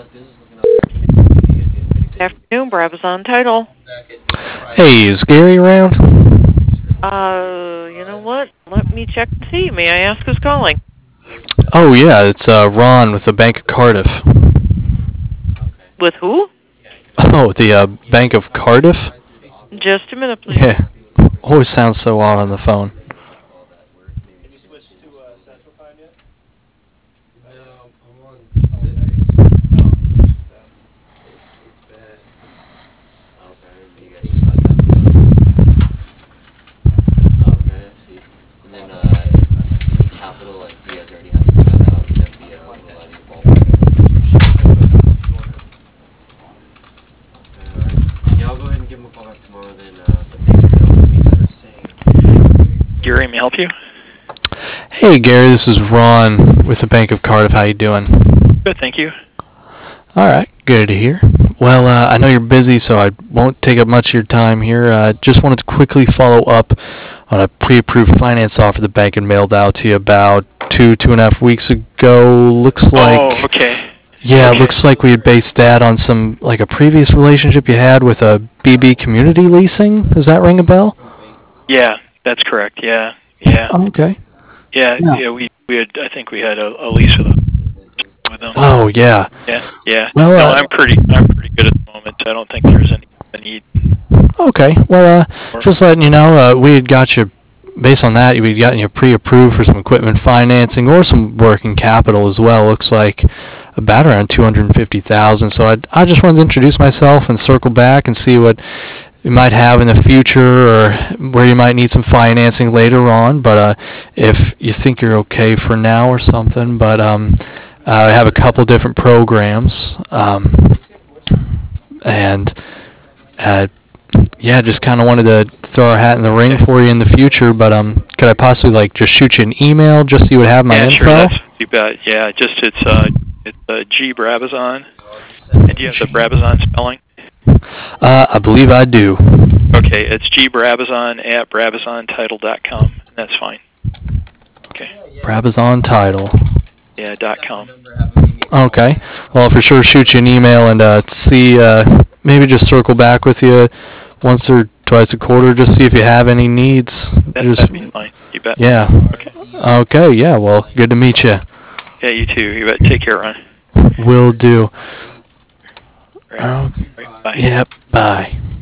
Afternoon, Brabazon Title. Hey, is Gary around? You know what? Let me check and see. May I ask who's calling? Oh, yeah, it's Ron with the Bank of Cardiff. With who? Oh, the Bank of Cardiff? Just a minute, please. Yeah. Always sounds so odd on the phone. Gary, may I help you? Hey, Gary, this is Ron with the Bank of Cardiff. How you doing? Good, thank you. All right, good to hear. Well, I know you're busy, so I won't take up much of your time here. Just wanted to quickly follow up on a pre-approved finance offer the bank had mailed out to you about 2.5 weeks ago. Looks like... Oh, okay. Yeah, Okay. it looks like we had based that on a previous relationship you had with a BB Community Leasing. Does that ring a bell? Yeah, that's correct. Yeah. Oh, okay. Yeah. We had. I think we had a lease with them. Oh, yeah. Yeah. Well, No, I'm pretty good at the moment. I don't think there's any need. Okay. Well, just letting you know, we had got you, based on that, we had gotten you pre-approved for some equipment financing or some working capital as well. Looks like about around $250,000. So I just wanted to introduce myself and circle back and see what you might have in the future or where you might need some financing later on. But if you think you're okay for now or something, but I have a couple different programs, and yeah, just kind of wanted to throw our hat in the ring for you in the future. But could I possibly just shoot you an email just so you would have my info? Sure. That's you bet. Yeah. Just it's G Brabazon. And do you have the Brabazon spelling? I believe I do. Okay, it's gbrabazon at brabazontitle.com. That's fine. Okay. Brabazon Title. Yeah, .com. Okay. Well, I'll for sure shoot you an email and see, maybe just circle back with you once or twice a quarter, just see if you have any needs. That'd be fine. You bet. Yeah. Okay, yeah, well, good to meet you. Yeah, you too. You bet. Take care, Ron. Will do. Right. Bye. Yep, bye.